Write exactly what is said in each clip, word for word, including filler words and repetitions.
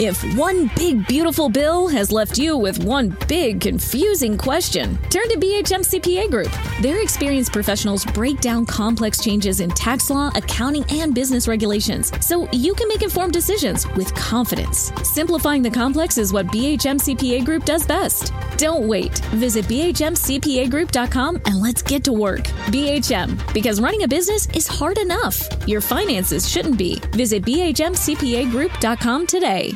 If one big, beautiful bill has left you with one big, confusing question, turn to B H M C P A Group. Their experienced professionals break down complex changes in tax law, accounting, and business regulations so you can make informed decisions with confidence. Simplifying the complex is what B H M C P A Group does best. Don't wait. Visit B H M C P A group dot com and let's get to work. B H M, because running a business is hard enough. Your finances shouldn't be. Visit B H M C P A group dot com today.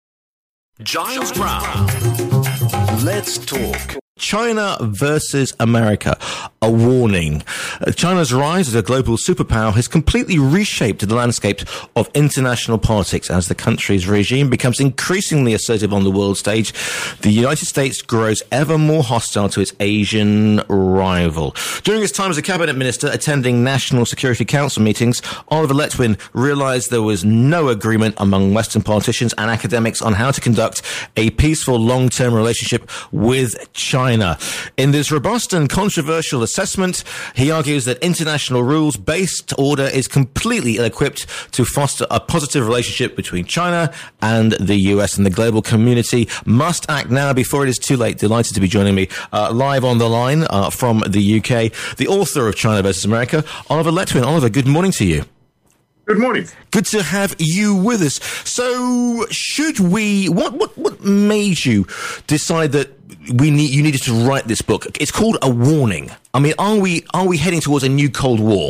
Giles Brown. Let's talk. China versus America, a warning. Uh, China's rise as a global superpower has completely reshaped the landscape of international politics as the country's regime becomes increasingly assertive on the world stage. The United States grows ever more hostile to its Asian rival. During his time as a cabinet minister attending National Security Council meetings, Oliver Letwin realized there was no agreement among Western politicians and academics on how to conduct a peaceful long-term relationship with China. China. In this robust and controversial assessment, he argues that international rules-based order is completely ill-equipped to foster a positive relationship between China and the U S, and the global community must act now before it is too late. Delighted to be joining me uh, live on the line uh, from the U K, the author of China versus America, Oliver Letwin. Oliver, good morning to you. Good morning. Good to have you with us. So, should we? What what what made you decide that we need you needed to write this book? It's called A Warning. I mean, are we are we heading towards a new Cold War?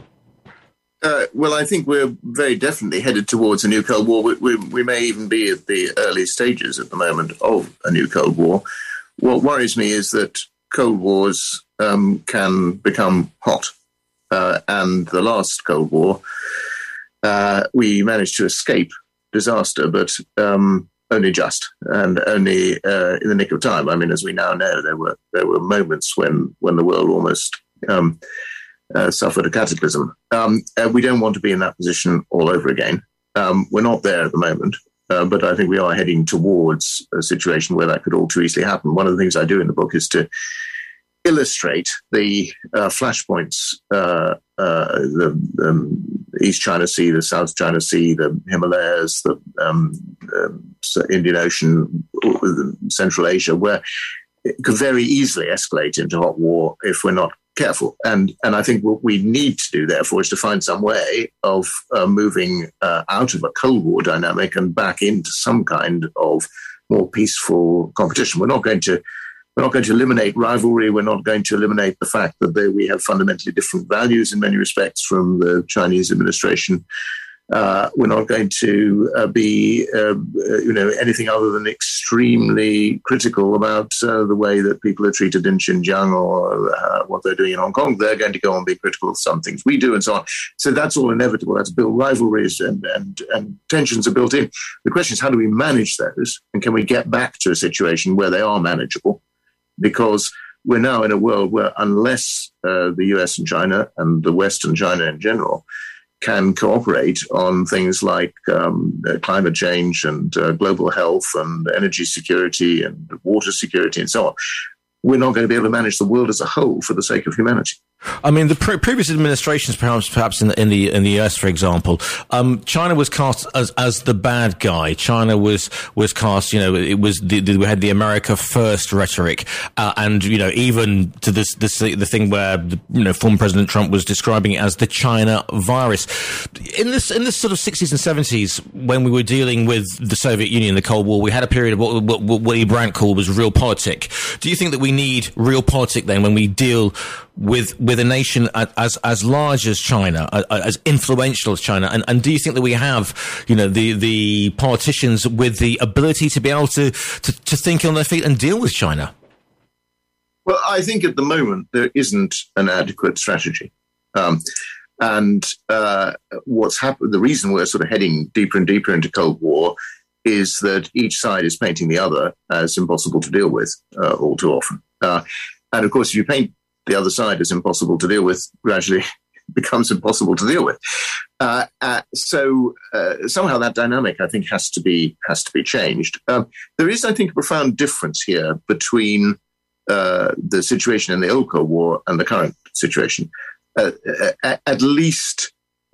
Uh, well, I think we're very definitely headed towards a new Cold War. We, we, we may even be at the early stages at the moment of a new Cold War. What worries me is that Cold Wars um, can become hot, uh, and the last Cold War. Uh, we managed to escape disaster, but um, only just, and only uh, in the nick of time. I mean, as we now know, there were there were moments when, when the world almost um, uh, suffered a cataclysm. Um, and we don't want to be in that position all over again. Um, we're not there at the moment, uh, but I think we are heading towards a situation where that could all too easily happen. One of the things I do in the book is to illustrate the uh, flashpoints, uh, uh, the um, East China Sea, the South China Sea, the Himalayas, the um, uh, Indian Ocean, Central Asia, where it could very easily escalate into hot war if we're not careful. And and I think what we need to do, therefore, is to find some way of uh, moving uh, out of a Cold War dynamic and back into some kind of more peaceful competition. We're not going to We're not going to eliminate rivalry. We're not going to eliminate the fact that they, we have fundamentally different values in many respects from the Chinese administration. Uh, we're not going to uh, be, uh, you know, anything other than extremely critical about uh, the way that people are treated in Xinjiang or uh, what they're doing in Hong Kong. They're going to go and be critical of some things we do and so on. So that's all inevitable. That's built rivalries and, and, and tensions are built in. The question is, how do we manage those? And can we get back to a situation where they are manageable? Because we're now in a world where unless uh, the U S and China and the West and China in general can cooperate on things like um, uh, climate change and uh, global health and energy security and water security and so on, we're not going to be able to manage the world as a whole for the sake of humanity. I mean, the pre- previous administrations, perhaps, perhaps in the in the in the U S, for example, um, China was cast as as the bad guy. China was was cast, you know, it was the, the, we had the America First rhetoric, uh, and you know, even to this this the thing where the, you know, former President Trump was describing it as the China virus. In this in this sort of sixties and seventies, when we were dealing with the Soviet Union, the Cold War, we had a period of what what, what Willy Brandt called was realpolitik. Do you think that we need realpolitik then when we deal with with a nation as as large as China, as influential as China, and, and do you think that we have, you know, the the politicians with the ability to be able to, to to think on their feet and deal with China? Well, I think at the moment there isn't an adequate strategy, um, and uh, what's happened. The reason we're sort of heading deeper and deeper into Cold War is that each side is painting the other as impossible to deal with uh, all too often, uh, and of course, if you paint the other side is impossible to deal with, gradually becomes impossible to deal with. Uh, uh, so uh, somehow that dynamic, I think, has to be has to be changed. Um, there is, I think, a profound difference here between uh, the situation in the old Cold War and the current situation. Uh, at, at least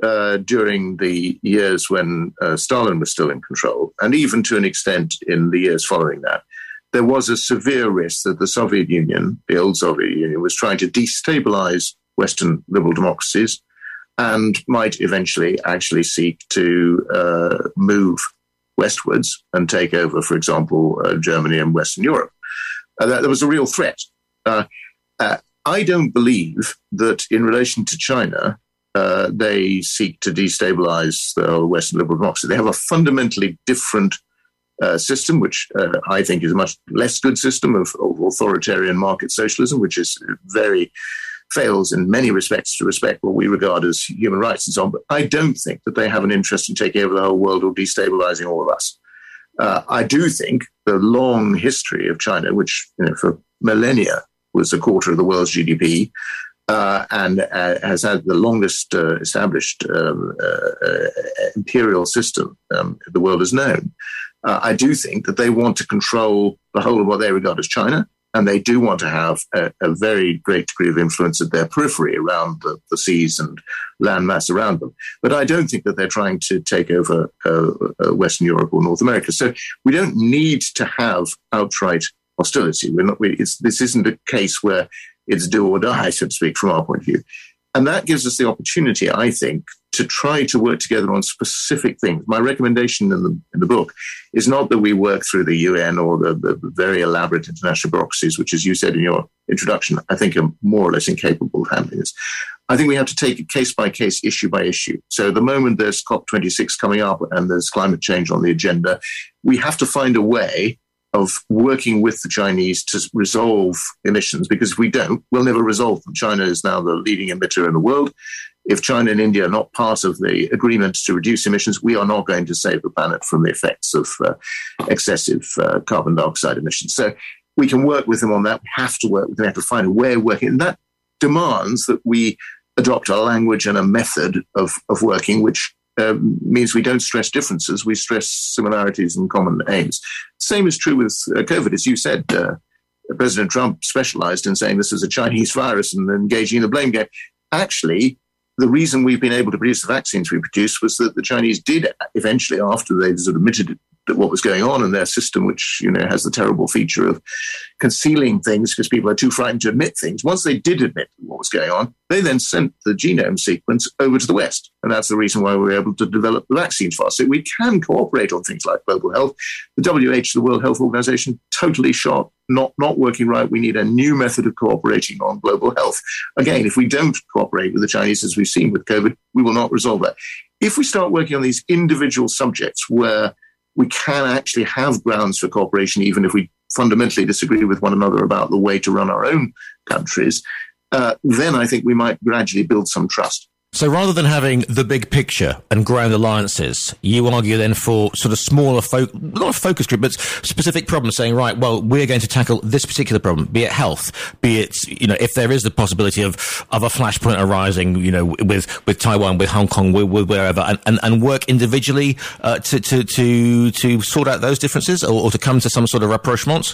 uh, during the years when uh, Stalin was still in control, and even to an extent in the years following that, there was a severe risk that the Soviet Union, the old Soviet Union, was trying to destabilize Western liberal democracies and might eventually actually seek to uh, move westwards and take over, for example, uh, Germany and Western Europe. Uh, that, that was a real threat. Uh, uh, I don't believe that in relation to China, uh, they seek to destabilize the Western liberal democracy. They have a fundamentally different uh, system, which uh, I think is a much less good system of, of authoritarian market socialism, which is very fails in many respects to respect what we regard as human rights and so on. But I don't think that they have an interest in taking over the whole world or destabilizing all of us. Uh, I do think the long history of China, which you know, for millennia was a quarter of the world's G D P, uh, and uh, has had the longest uh, established um, uh, uh, imperial system um, the world has known. Uh, I do think that they want to control the whole of what they regard as China, and they do want to have a, a very great degree of influence at their periphery around the, the seas and landmass around them. But I don't think that they're trying to take over uh, uh, Western Europe or North America. So we don't need to have outright hostility. We're not, we, it's, this isn't a case where it's do or die, so to speak, from our point of view. And that gives us the opportunity, I think, to try to work together on specific things. My recommendation in the in the book is not that we work through the U N or the, the very elaborate international bureaucracies, which, as you said in your introduction, I think are more or less incapable of handling this. I think we have to take it case by case, issue by issue. So the moment there's COP twenty-six coming up and there's climate change on the agenda, we have to find a way of working with the Chinese to resolve emissions, because if we don't, we'll never resolve them. China is now the leading emitter in the world. If China and India are not part of the agreement to reduce emissions, we are not going to save the planet from the effects of uh, excessive uh, carbon dioxide emissions. So we can work with them on that. We have to work with them. We have to find a way of working. And that demands that we adopt a language and a method of, of working, which Uh, means we don't stress differences, we stress similarities and common aims. Same is true with uh, COVID. As you said, uh, President Trump specialized in saying this is a Chinese virus and engaging in the blame game. Actually, the reason we've been able to produce the vaccines we produced was that the Chinese did eventually, after they sort of admitted that what was going on in their system, which, you know, has the terrible feature of concealing things because people are too frightened to admit things. Once they did admit what was going on, they then sent the genome sequence over to the West. And that's the reason why we were able to develop the vaccines fast. So we can cooperate on things like global health. The W H, the World Health Organization, totally shot, not, not working right. We need a new method of cooperating on global health. Again, if we don't cooperate with the Chinese, as we've seen with COVID, we will not resolve that. If we start working on these individual subjects where we can actually have grounds for cooperation, even if we fundamentally disagree with one another about the way to run our own countries, uh, then I think we might gradually build some trust. So rather than having the big picture and grand alliances, you argue then for sort of smaller, fo- not a focus group, but specific problems, saying, right, well, we're going to tackle this particular problem, be it health, be it, you know, if there is the possibility of, of a flashpoint arising, you know, with, with Taiwan, with Hong Kong, with, with wherever, and, and, and work individually uh, to, to, to, to sort out those differences or, or to come to some sort of rapprochement?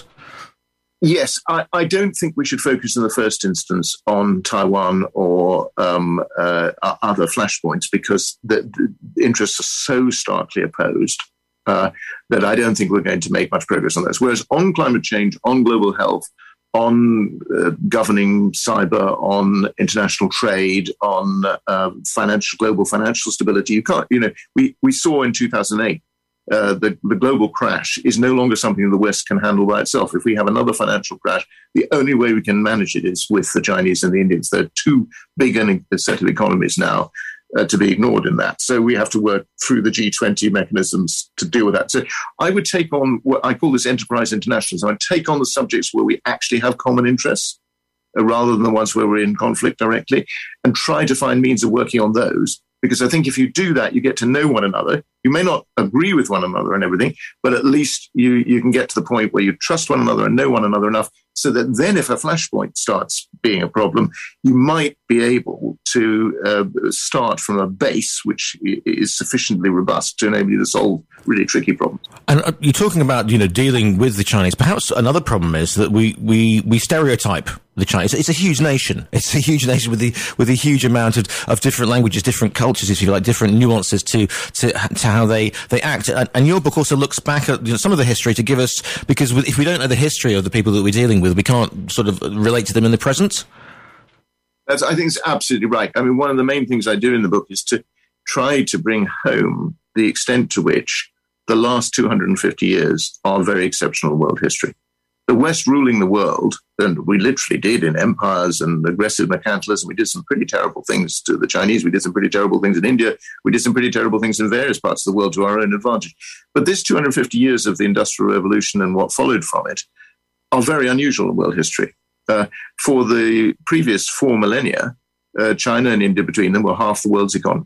Yes, I, I don't think we should focus in the first instance on Taiwan or um, uh, other flashpoints, because the, the interests are so starkly opposed uh, that I don't think we're going to make much progress on those. Whereas on climate change, on global health, on uh, governing cyber, on international trade, on uh, financial global financial stability, you can't. You know, we we saw in two thousand eight. Uh, the, the global crash is no longer something the West can handle by itself. If we have another financial crash, the only way we can manage it is with the Chinese and the Indians. They're too big a set of economies now uh, to be ignored in that. So we have to work through the G twenty mechanisms to deal with that. So I would take on what I call this enterprise international. So I'd take on the subjects where we actually have common interests uh, rather than the ones where we're in conflict directly, and try to find means of working on those. Because I think if you do that, you get to know one another. You may not agree with one another and everything, but at least you, you can get to the point where you trust one another and know one another enough so that then if a flashpoint starts being a problem, you might be able to uh, start from a base which is sufficiently robust to enable you to solve really tricky problems. And uh, you're talking about, you know, dealing with the Chinese. Perhaps another problem is that we, we, we stereotype the Chinese. It's a huge nation. It's a huge nation with the with a huge amount of, of different languages, different cultures, if you like, different nuances to to, to how they, they act. And, and your book also looks back at, you know, some of the history to give us, because if we don't know the history of the people that we're dealing with, we can't sort of relate to them in the present. That's, I think it's absolutely right. I mean, one of the main things I do in the book is to try to bring home the extent to which the last two hundred fifty years are very exceptional world history. The West ruling the world, and we literally did in empires and aggressive mercantilism. We did some pretty terrible things to the Chinese. We did some pretty terrible things in India. We did some pretty terrible things in various parts of the world to our own advantage. But this two hundred fifty years of the Industrial Revolution and what followed from it are very unusual in world history. Uh, for the previous four millennia, uh, China and India between them were half the world's economy.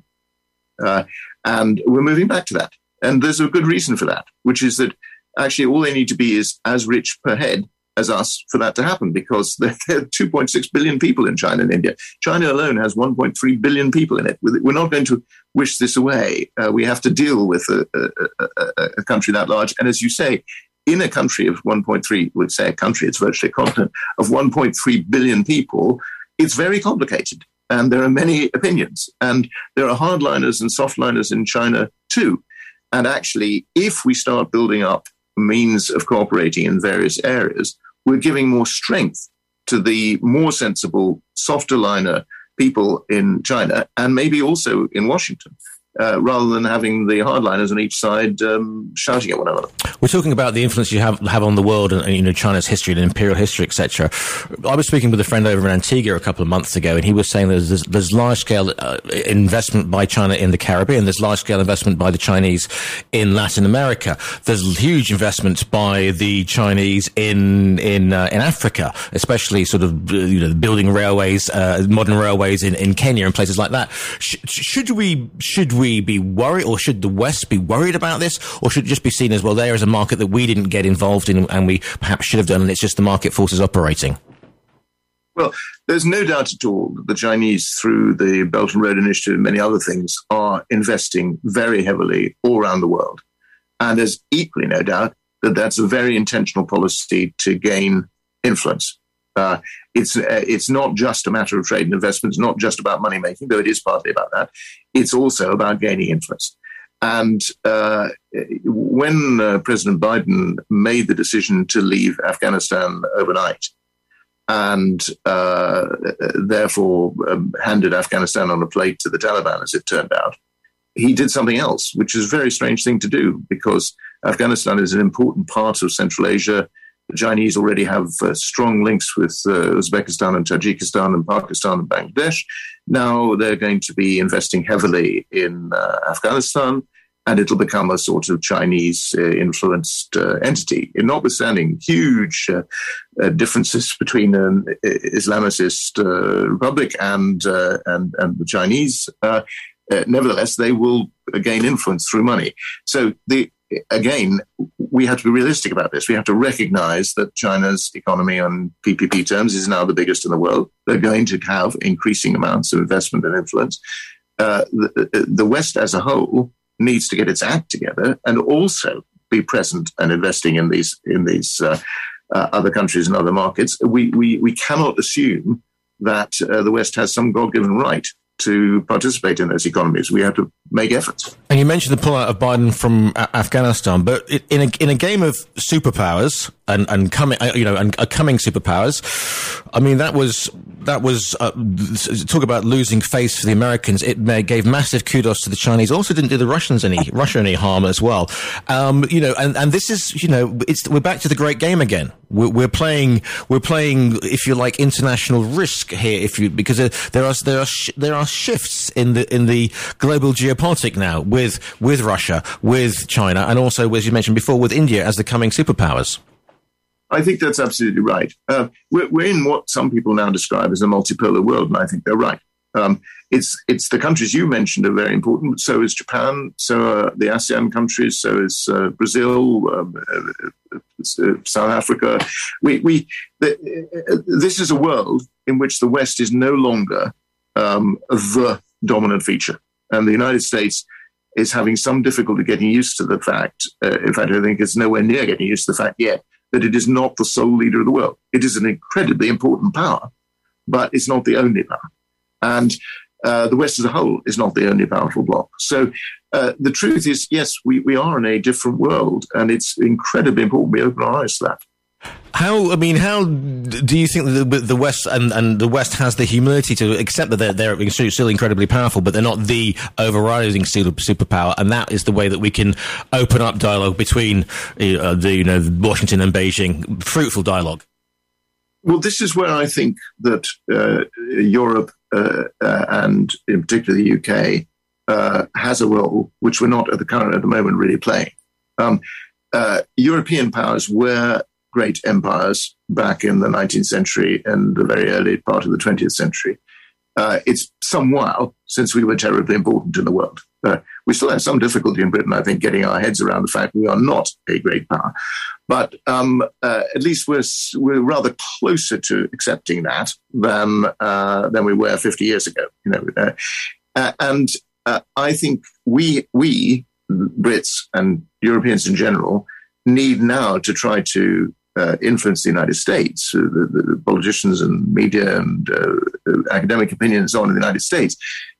Uh, and we're moving back to that. And there's a good reason for that, which is that actually all they need to be is as rich per head as us for that to happen, because there are two point six billion people in China and India. China alone has one point three billion people in it. We're not going to wish this away. Uh, we have to deal with a, a, a, a country that large. And as you say, in a country of one point three, we'd say a country, it's virtually a continent, of one point three billion people, it's very complicated. And there are many opinions. And there are hardliners and softliners in China too. And actually, if we start building up means of cooperating in various areas, we're giving more strength to the more sensible, softer liner people in China and maybe also in Washington. Uh, rather than having the hardliners on each side um, shouting at one another. We're talking about the influence you have have on the world and, and you know, China's history and imperial history, et cetera. I was speaking with a friend over in Antigua a couple of months ago, and he was saying there's there's, there's large scale uh, investment by China in the Caribbean. There's large scale investment by the Chinese in Latin America. There's huge investment by the Chinese in in uh, in Africa, especially sort of uh, you know building railways, uh, modern railways in, in Kenya and places like that. Sh- should we should we we be worried, or should the West be worried about this, or should it just be seen as, well, there is a market that we didn't get involved in and we perhaps should have done, and it's just the market forces operating? Well, there's no doubt at all that the Chinese, through the Belt and Road Initiative and many other things, are investing very heavily all around the world. And there's equally no doubt that that's a very intentional policy to gain influence. Uh, it's uh, it's not just a matter of trade and investment. It's not just about money making, though it is partly about that. It's also about gaining influence. And uh, when uh, President Biden made the decision to leave Afghanistan overnight and uh, therefore um, handed Afghanistan on a plate to the Taliban, as it turned out, he did something else, which is a very strange thing to do, because Afghanistan is an important part of Central Asia. The Chinese already have uh, strong links with uh, Uzbekistan and Tajikistan and Pakistan and Bangladesh. Now they're going to be investing heavily in uh, Afghanistan, and it'll become a sort of Chinese-influenced uh, uh, entity, notwithstanding huge uh, uh, differences between an Islamicist uh, republic and, uh, and and the Chinese. Uh, uh, nevertheless, they will gain influence through money. So the Again, we have to be realistic about this. We have to recognize that China's economy on P P P terms is now the biggest in the world. They're going to have increasing amounts of investment and influence. Uh, the, the West as a whole needs to get its act together and also be present and investing in these in these uh, uh, other countries and other markets. We we we cannot assume that uh, the West has some God-given right to participate in those economies. We have to make efforts. And you mentioned the pullout of Biden from a- Afghanistan, but in a in a game of superpowers and and coming, you know, and uh, coming superpowers, I mean, that was that was uh, talk about losing face for the Americans. It may, gave massive kudos to the Chinese. Also, didn't do the Russians any Russia any harm as well. Um, you know, and and this is, you know, it's we're back to the great game again. We're, we're playing we're playing, if you like, international risk here. If you because there, there are there are sh- there are shifts in the in the global geopolitics now with with Russia, with China, and also, as you mentioned before, with India as the coming superpowers. I think that's absolutely right. Uh, we're, we're in what some people now describe as a multipolar world, and I think they're right. Um, it's it's the countries you mentioned are very important. So is Japan. So are the ASEAN countries. So is uh, Brazil, um, uh, uh, South Africa. We we the, uh, this is a world in which the West is no longer um, the dominant feature, and the United States is having some difficulty getting used to the fact. Uh, in fact, I think it's nowhere near getting used to the fact yet that it is not the sole leader of the world. It is an incredibly important power, but it's not the only power. And uh, the West as a whole is not the only powerful bloc. So uh, the truth is, yes, we, we are in a different world, and it's incredibly important we open our eyes to that. How, I mean, how do you think that the, the West and, and the West has the humility to accept that they're, they're still incredibly powerful, but they're not the overriding superpower, and that is the way that we can open up dialogue between uh, the, you know, Washington and Beijing, fruitful dialogue? Well, this is where I think that uh, Europe uh, uh, and in particular the U K uh, has a role which we're not at the current at the moment really playing. Um, uh, European powers were great empires back in the nineteenth century and the very early part of the twentieth century. Uh, it's some while since we were terribly important in the world. Uh, we still have some difficulty in Britain, I think, getting our heads around the fact we are not a great power. But um, uh, at least we're we're rather closer to accepting that than uh, than we were fifty years ago. You know, uh, uh, and uh, I think we we Brits and Europeans in general need now to try to uh, influence the United States, uh, the, the politicians and media and uh, academic opinion and so on in the United States,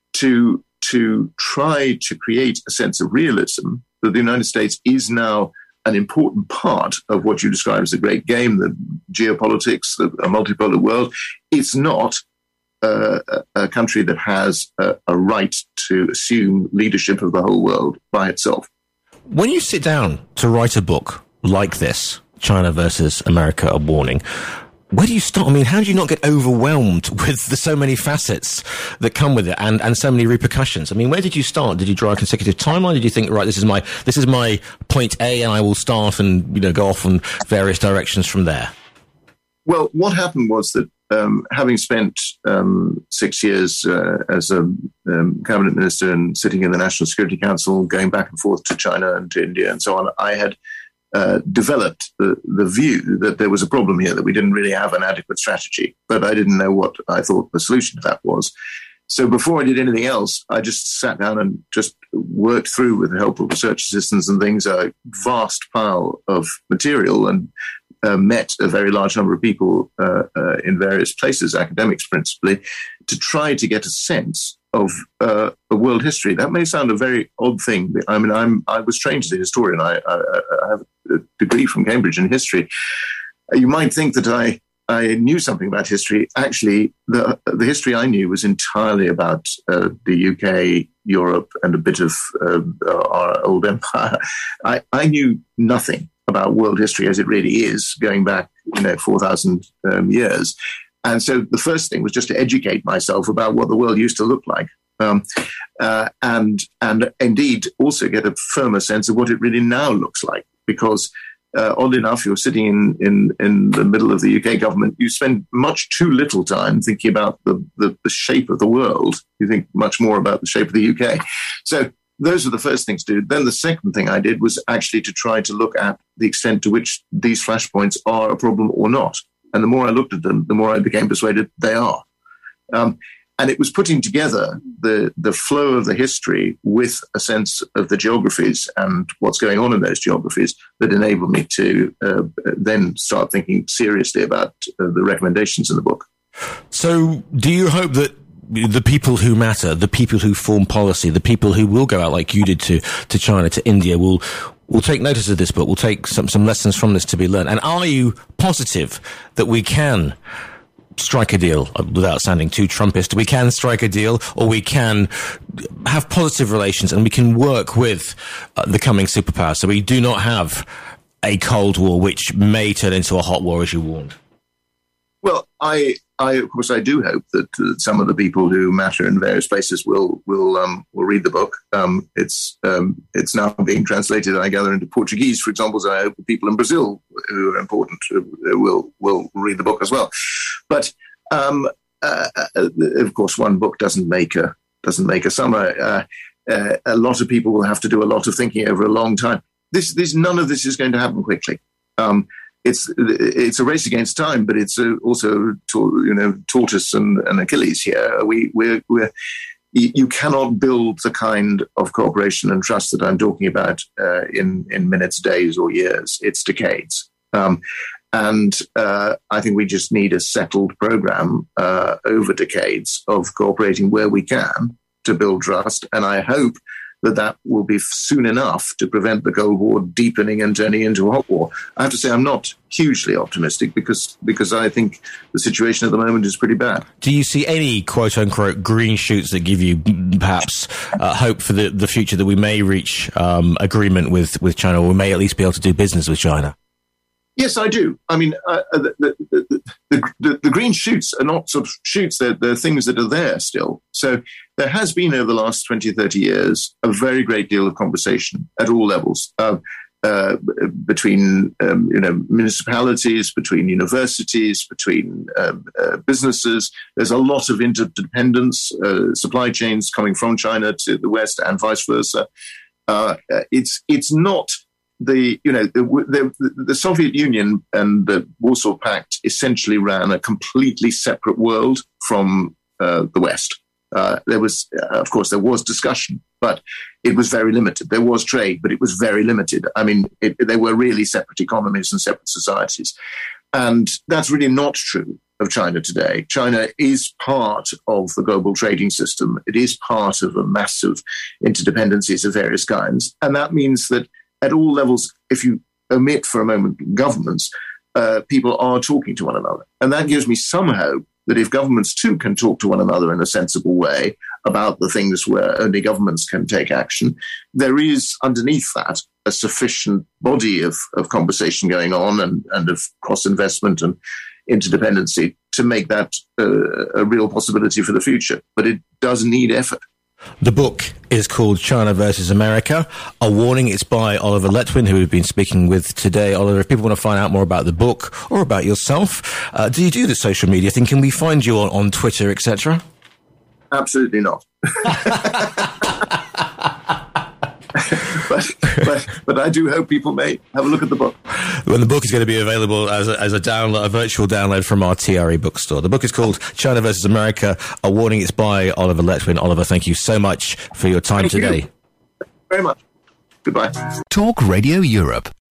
to to try to create a sense of realism that the United States is now an important part of what you describe as the great game, the geopolitics, the a multipolar world. It's not uh, a country that has a, a right to assume leadership of the whole world by itself. When you sit down to write a book like this, China versus America, A Warning, where do you start? I mean, how do you not get overwhelmed with the so many facets that come with it and, and so many repercussions? I mean, where did you start? Did you draw a consecutive timeline? Did you think, right, this is my this is my point A, and I will start and, you know, go off in various directions from there? Well, what happened was that um, having spent um, six years uh, as a um, cabinet minister and sitting in the National Security Council, going back and forth to China and to India and so on, I had Uh, developed the, the view that there was a problem here, that we didn't really have an adequate strategy, but I didn't know what I thought the solution to that was. So before I did anything else, I just sat down and just worked through, with the help of research assistants and things, a vast pile of material and uh, met a very large number of people uh, uh, in various places, academics principally, to try to get a sense of uh, a world history. That may sound a very odd thing. I mean, I'm I was trained as a historian. I, I, I have a degree from Cambridge in history. You might think that I I knew something about history. Actually, the the history I knew was entirely about uh, the U K, Europe, and a bit of uh, our old empire. I, I knew nothing about world history as it really is, going back, you know, four thousand um, years. And so the first thing was just to educate myself about what the world used to look like, um, uh, and and indeed also get a firmer sense of what it really now looks like. Because uh, oddly enough, you're sitting in, in, in the middle of the U K government. You spend much too little time thinking about the, the, the shape of the world. You think much more about the shape of the U K. So those are the first things to do. Then the second thing I did was actually to try to look at the extent to which these flashpoints are a problem or not. And the more I looked at them, the more I became persuaded they are. Um, and it was putting together the, the flow of the history with a sense of the geographies and what's going on in those geographies that enabled me to uh, then start thinking seriously about uh, the recommendations in the book. So do you hope that the people who matter, the people who form policy, the people who will go out like you did to, to China, to India, will We'll take notice of this book. We'll take some, some lessons from this to be learned. And are you positive that we can strike a deal, without sounding too Trumpist, we can strike a deal, or we can have positive relations and we can work with uh, the coming superpower, so we do not have a Cold War which may turn into a hot war, as you warned? Well, I, I of course, I do hope that uh, some of the people who matter in various places will will um, will read the book. Um, it's um, it's now being translated, I gather, into Portuguese, for example. So I hope the people in Brazil who are important uh, will will read the book as well. But um, uh, of course, one book doesn't make a doesn't make a summer. Uh, uh, a lot of people will have to do a lot of thinking over a long time. This, this, none of this is going to happen quickly. Um, it's it's a race against time, but it's a, also to, you know tortoise and, and Achilles here. We we're, we're you cannot build the kind of cooperation and trust that I'm talking about uh, in in minutes, days, or years. It's decades. Um, And uh, I think we just need a settled program uh, over decades of cooperating where we can to build trust. And I hope that that will be soon enough to prevent the Cold War deepening and turning into a hot war. I have to say I'm not hugely optimistic because because I think the situation at the moment is pretty bad. Do you see any quote-unquote green shoots that give you perhaps uh, hope for the, the future that we may reach um, agreement with, with China, or we may at least be able to do business with China? Yes, I do. I mean, uh, the, the, the, the, the green shoots are not sort of shoots. They're, they're things that are there still. So there has been over the last twenty, thirty years a very great deal of conversation at all levels uh, uh, between, um, you know, municipalities, between universities, between uh, uh, businesses. There's a lot of interdependence, uh, supply chains coming from China to the West and vice versa. Uh, it's it's not... The you know the, the the Soviet Union and the Warsaw Pact essentially ran a completely separate world from uh, the West. Uh, there was, uh, of course, there was discussion, but it was very limited. There was trade, but it was very limited. I mean, it, they were really separate economies and separate societies, and that's really not true of China today. China is part of the global trading system. It is part of a massive interdependencies of various kinds, and that means that at all levels, if you omit for a moment governments, uh, people are talking to one another. And that gives me some hope that if governments too can talk to one another in a sensible way about the things where only governments can take action, there is underneath that a sufficient body of, of conversation going on and, and of cross-investment and interdependency to make that uh, a real possibility for the future. But it does need effort. The book is called China versus America, A Warning. It's by Oliver Letwin, who we've been speaking with today. Oliver, if people want to find out more about the book or about yourself, uh, do you do the social media thing? Can we find you on, on Twitter, et cetera? Absolutely not. but, but but I do hope people may have a look at the book. Well, the book is going to be available as a, as a download, a virtual download from our T R E bookstore. The book is called China versus America, A Warning. It's by Oliver Letwin. Oliver, thank you so much for your time thank today. You very much. Goodbye. Talk Radio Europe.